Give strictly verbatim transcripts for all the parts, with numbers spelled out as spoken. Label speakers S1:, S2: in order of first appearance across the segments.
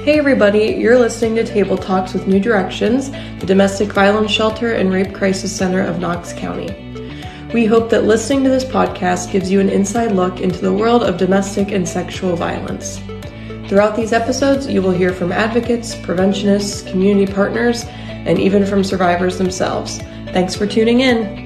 S1: Hey everybody, you're listening to Table Talks with New Directions, the Domestic Violence Shelter and Rape Crisis Center of Knox County. We hope that listening to this podcast gives you an inside look into the world of domestic and sexual violence. Throughout these episodes, you will hear from advocates, preventionists, community partners, and even from survivors themselves. Thanks for tuning in.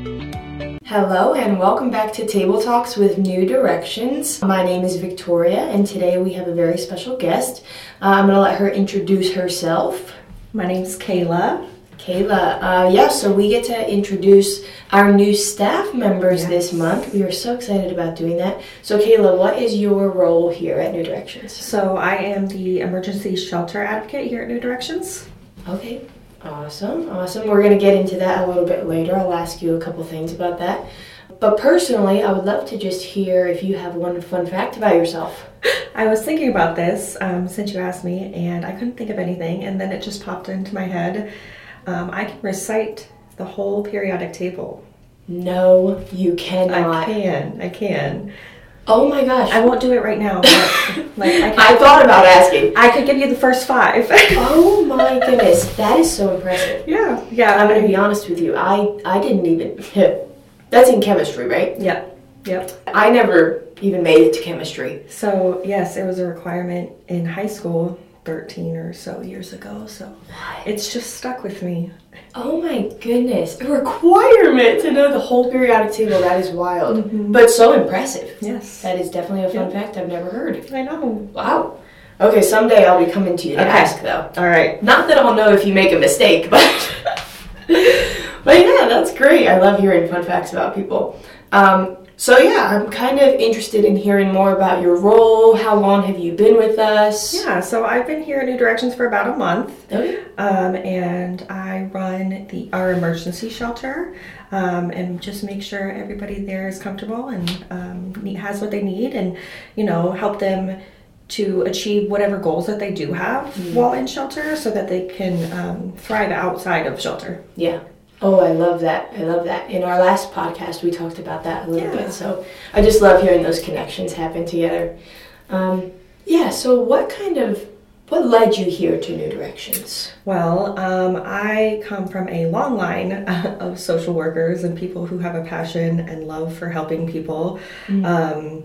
S2: Hello and welcome back to Table Talks with New Directions. My name is Victoria and today we have a very special guest. Uh, I'm going to let her introduce herself.
S3: My name's Kayla.
S2: Kayla, uh, yeah, so we get to introduce our new staff members
S3: Yes.
S2: this month. We are so excited about doing that. So Kayla, what is your role here at New Directions?
S3: So I am the emergency shelter advocate here at New Directions.
S2: Okay, awesome, awesome. We're going to get into that a little bit later. I'll ask you a couple things about that. But personally, I would love to just hear if you have one fun fact about yourself.
S3: I was thinking about this um, since you asked me, and I couldn't think of anything, and then it just popped into my head. Um, I can recite the whole periodic table.
S2: No, you cannot.
S3: I can. I can.
S2: Oh my gosh.
S3: I won't do it right now, but like I, can,
S2: I thought about asking.
S3: I could give you the first five.
S2: Oh my goodness, that is so impressive.
S3: yeah. Yeah.
S2: I'm going to be honest with you. I, I didn't even... That's in chemistry, right?
S3: Yep. Yep.
S2: I never even made it to chemistry.
S3: So, yes, it was a requirement in high school thirteen or so years ago, so
S2: What?
S3: it's just stuck with me.
S2: Oh my goodness. A requirement to know the whole periodic table. That is wild.
S3: Mm-hmm.
S2: But so impressive.
S3: Yes.
S2: That is definitely a fun
S3: Yeah.
S2: fact I've never heard.
S3: I know.
S2: Wow. Okay, someday I'll be coming to you to
S3: Okay.
S2: ask, though.
S3: All right.
S2: Not that I'll know if you make a mistake, but... but yeah, that's great. I love hearing fun facts about people. Um, so yeah, I'm kind of interested in hearing more about your role. How long have you been with us?
S3: Yeah, so I've been here at New Directions for about a month,
S2: Okay.
S3: um, and I run the our emergency shelter, um, and just make sure everybody there is comfortable and um, need- has what they need, and you know help them to achieve whatever goals that they do have
S2: Mm.
S3: while in shelter, so that they can um, thrive outside of shelter.
S2: Yeah. Oh, I love that. I love that. In our last podcast, we talked about that a little
S3: Yeah.
S2: bit. So I just love hearing those connections happen together. Um, yeah, so what kind of, what led you here to New Directions?
S3: Well, um, I come from a long line of social workers and people who have a passion and love for helping people,
S2: Mm.
S3: um,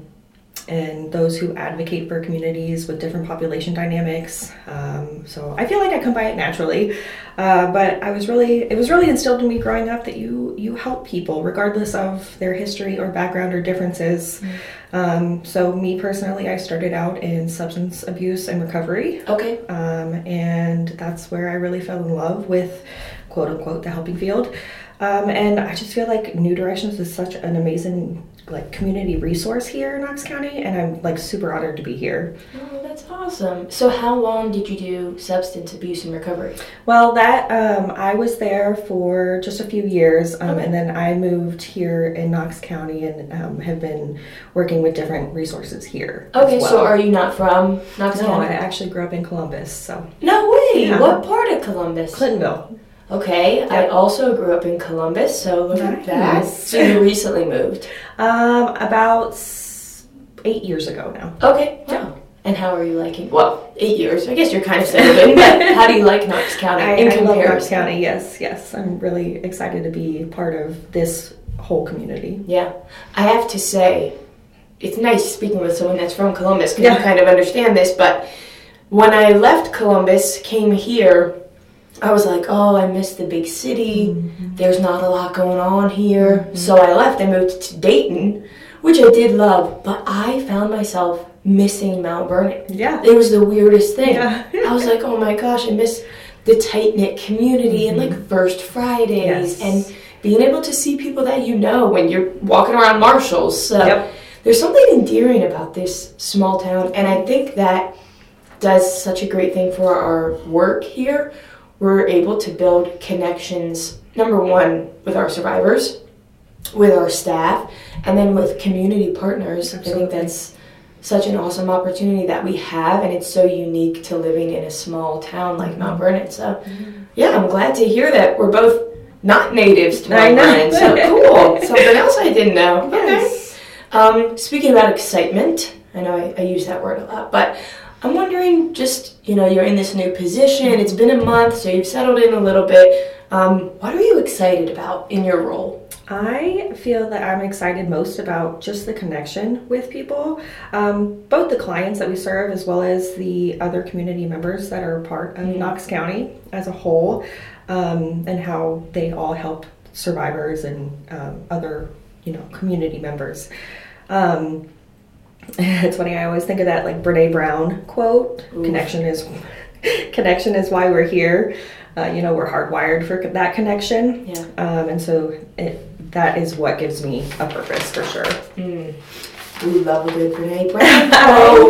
S3: and those who advocate for communities with different population dynamics. Um, so I feel like I come by it naturally, uh, but I was really, it was really instilled in me growing up that you you help people regardless of their history or background or differences. Um, so me personally, I started out in substance abuse and recovery.
S2: Okay.
S3: Um, and that's where I really fell in love with, quote unquote, the helping field. Um, and I just feel like New Directions is such an amazing like community resource here in Knox County, and I'm like super honored to be here.
S2: Oh, that's awesome. So how long did you do substance abuse and recovery?
S3: Well, that um, I was there for just a few years, um,
S2: Okay.
S3: and then I moved here in Knox County and um, have been working with different resources here. as
S2: Okay,
S3: well.
S2: so are you not from Knox
S3: No, I
S2: County?
S3: actually grew up in Columbus, so
S2: No way!
S3: Yeah.
S2: What part of Columbus?
S3: Clintonville.
S2: Okay, I
S3: Yep.
S2: also grew up in Columbus, so look at that.
S3: Nice.
S2: So you recently moved.
S3: Um, about s- eight years ago now.
S2: Okay, yeah. And how are you liking? Well, eight years. I guess you're kind of settled in. But how do you like Knox County
S3: I,
S2: in
S3: I love
S2: comparison?
S3: Knox County. Yes, yes. I'm really excited to be part of this whole community.
S2: Yeah, I have to say, it's nice speaking with someone that's from Columbus because
S3: Yeah.
S2: you kind of understand this. But when I left Columbus, came here, I was like, oh, I miss the big city.
S3: Mm-hmm.
S2: There's not a lot going on here. So I left. I moved to Dayton, which I did love, but I found myself missing Mount Vernon.
S3: Yeah.
S2: It was the weirdest thing.
S3: Yeah.
S2: I was like, oh my gosh, I miss the tight-knit community and like First Fridays
S3: Yes.
S2: and being able to see people that you know when you're walking around Marshalls. So
S3: Yep.
S2: there's something endearing about this small town, and I think that does such a great thing for our work here. We're able to build connections, number one, with our survivors, with our staff, and then with community partners. I
S3: Absolutely.
S2: think that's such an awesome opportunity that we have, and it's so unique to living in a small town like Mount Vernon. So, yeah, I'm glad to hear that we're both not natives to
S3: I
S2: Mount
S3: know.
S2: Vernon. So cool. Something else I didn't know.
S3: Yes.
S2: Okay. Um, speaking about excitement, I know I, I use that word a lot, but I'm wondering, just, you know, you're in this new position, it's been a month, so you've settled in a little bit. Um, what are you excited about in your role?
S3: I feel that I'm excited most about just the connection with people, um, both the clients that we serve as well as the other community members that are part of mm-hmm. Knox County as a whole, um, and how they all help survivors and um, other, you know, community members. Um, it's funny, I always think of that like Brene Brown quote, Ooh. connection is connection is why we're here. Uh, you know, we're hardwired for that connection.
S2: Yeah.
S3: Um, and so it, that is what gives me a purpose for sure.
S2: Mm. We love a good Brene Brown. Oh,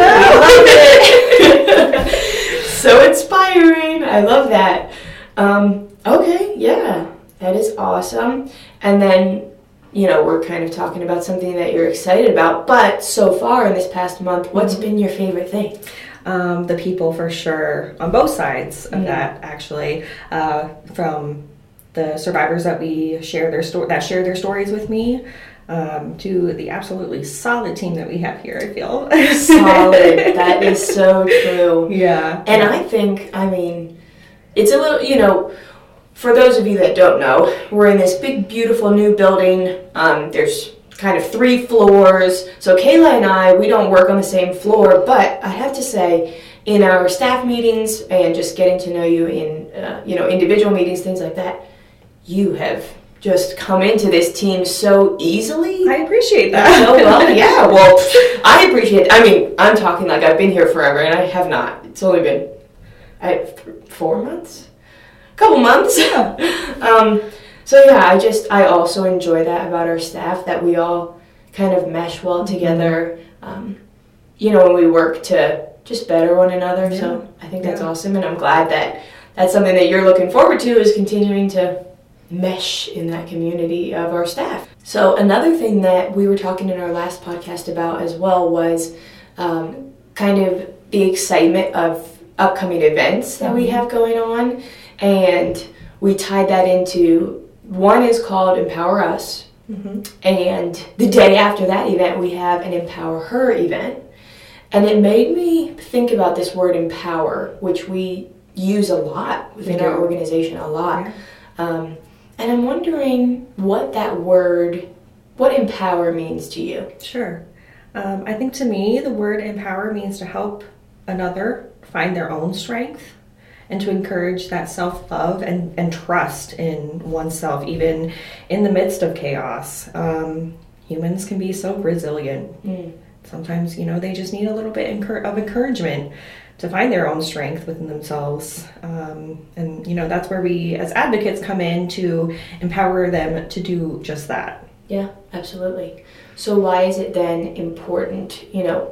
S2: I love it. So inspiring. I love that. Um, okay, yeah, that is awesome. And then, you know, we're kind of talking about something that you're excited about, but so far in this past month, what's mm-hmm. been your favorite thing?
S3: Um, the people for sure on both sides of mm-hmm. that actually, uh, from the survivors that we share their story that share their stories with me, um, to the absolutely solid team that we have here. I feel
S2: solid. That is so true.
S3: Yeah,
S2: and I think I mean it's a little, you know, for those of you that don't know, we're in this big, beautiful new building. Um, there's kind of three floors. So Kayla and I, we don't work on the same floor, but I have to say, in our staff meetings and just getting to know you in, uh, you know, individual meetings, things like that, you have just come into this team so easily.
S3: I appreciate that.
S2: So well, yeah, well, I appreciate it. I mean, I'm talking like I've been here forever, and I have not. It's only been I, th- four months? A couple months.
S3: Yeah.
S2: um, So yeah, I just, I also enjoy that about our staff, that we all kind of mesh well together, um, you know, when we work to just better one another. Yeah. So I think that's yeah. awesome. And I'm glad that that's something that you're looking forward to, is continuing to mesh in that community of our staff. So another thing that we were talking in our last podcast about as well was um, kind of the excitement of upcoming events that we have going on. And we tied that into, one is called Empower Us, mm-hmm. and the day after that event we have an Empower Her event. And it made me think about this word empower, which we use a lot within our organization, a lot. Yeah. Um, and I'm wondering what that word, what empower means to you.
S3: Sure. Um, I think to me the word empower means to help another find their own strength, and to encourage that self-love and, and trust in oneself, even in the midst of chaos. Um, humans can be so resilient. Mm. Sometimes, you know, they just need a little bit of encouragement to find their own strength within themselves. Um, and, you know, that's where we as advocates come in to empower them to do just that.
S2: Yeah, absolutely. So why is it then important, you know,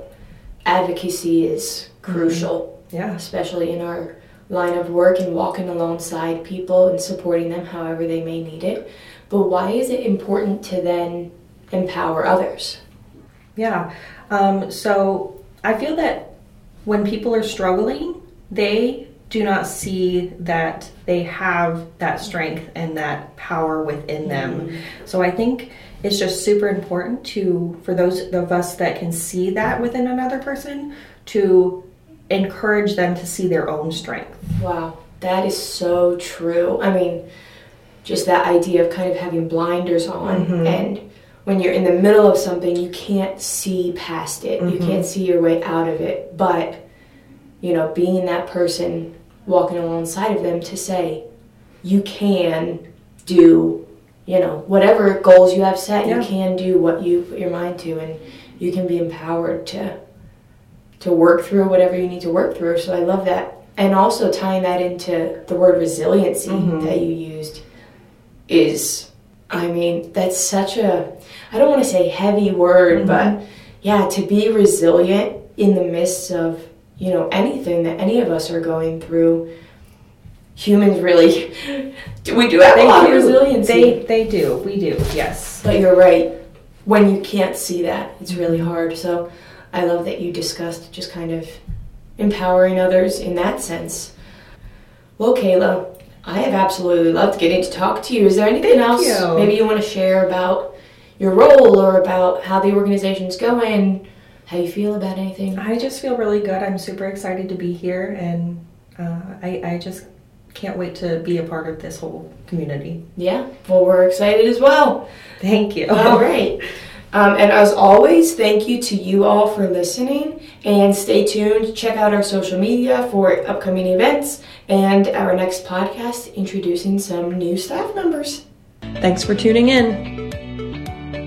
S2: advocacy is crucial,
S3: mm-hmm. yeah,
S2: especially in our line of work and walking alongside people and supporting them however they may need it. But why is it important to then empower others?
S3: Yeah, um, so I feel that when people are struggling, they do not see that they have that strength and that power within them. Mm-hmm. So I think it's just super important to, for those of us that can see that within another person, to encourage them to see their own strength.
S2: Wow, that is so true. I mean, just that idea of kind of having blinders on, mm-hmm. and when you're in the middle of something, you can't see past it. Mm-hmm. You can't see your way out of it. But, you know, being that person walking alongside of them to say, you can do, you know, whatever goals you have set, yeah. you can do what you put your mind to, and you can be empowered to to work through whatever you need to work through. So I love that. And also tying that into the word resiliency mm-hmm. that you used is, I mean, that's such a, I don't want to say heavy word, mm-hmm. but yeah, to be resilient in the midst of, you know, anything that any of us are going through. Humans really, we do have
S3: they
S2: a lot
S3: do.
S2: of resiliency.
S3: They, they do, we do, yes.
S2: But you're right. When you can't see that, it's really hard. So I love that you discussed just kind of empowering others in that sense. Well, Kayla, I have absolutely loved getting to talk to you. Is there anything
S3: Thank
S2: else
S3: you.
S2: maybe you want to share about your role or about how the organization's going? how you feel about anything?
S3: I just feel really good. I'm super excited to be here, and uh, I, I just can't wait to be a part of this whole community.
S2: Yeah, well, we're excited as well.
S3: Thank you.
S2: All right. Um, and as always, thank you to you all for listening, and stay tuned. Check out our social media for upcoming events and our next podcast introducing some new staff members.
S1: Thanks for tuning in.